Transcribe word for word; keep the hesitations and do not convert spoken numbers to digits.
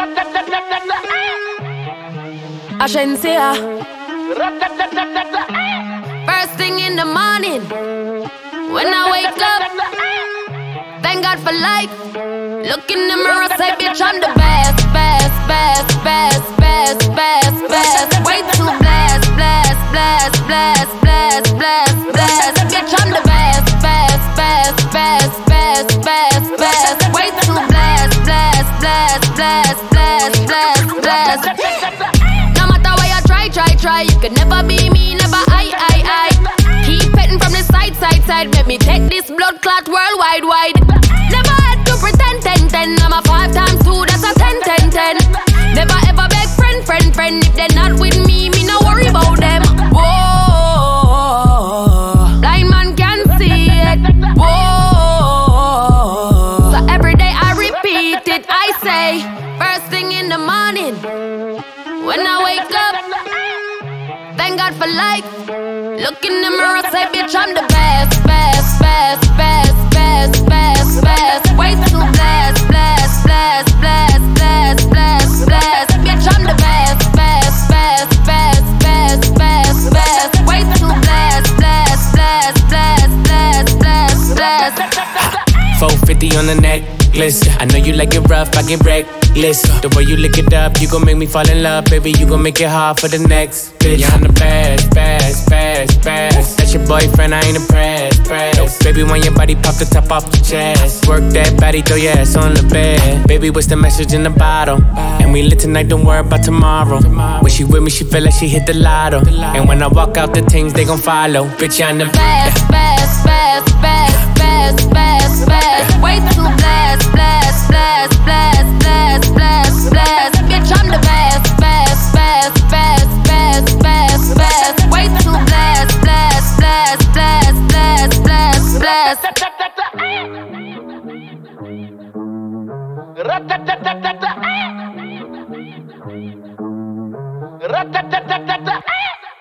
Agencia. First thing in the morning, when I wake up, thank God for life. Look in the mirror, say, bitch, I'm the best, best, best, best, best, best, best. Way too blessed, blessed, blessed, blessed, blessed, blessed, blessed. Bitch, I'm the best, best, best, best, best, best, best. Way too blessed, blessed, blessed, blessed, blessed, blessed, blessed. No matter where you try, try, try, you could never be me, never I, I, I. Keep petting from the side, side, side. Let me take this blood clot worldwide, wide. Never had to pretend, ten, ten. I'm a five times two, that's a ten, ten, ten. Never ever beg friend, friend, friend. If they're not with me, me no worry about them. Whoa, blind man can see it. Whoa, so every day I repeat it. I say, first thing in the morning, when I wake up, thank God for life. Look in the mirror, say, bitch, I'm the best, best, best, best, best, best, best. Way too blessed, blessed, blessed, blessed, blessed, blessed, blessed. Bitch, I'm the best, best, best, best, best, best, best. Way too blessed, blessed, blessed, blessed, blessed, blessed, blessed. four fifty on the necklace. I know you like it rough, I get reckless. The way you lick it up, you gon' make me fall in love. Baby, you gon' make it hard for the next bitch. Yeah, I'm the best, best, best, best. That's your boyfriend, I ain't impressed, pressed. Baby, when your body pop the top off the chest, work that body, throw your ass on the bed. Baby, what's the message in the bottle? And we lit tonight, don't worry about tomorrow. When she with me, she feel like she hit the lotto. And when I walk out, the things they gon' follow. Bitch, I'm the best, best, best, best, best, best, best. Way too blessed, blessed, blessed, blessed, blessed, blessed, blessed. Bitch, I'm the best, best, best, best, best, best, best. Way too blessed, blessed, blessed, blessed, blessed, blessed, blessed.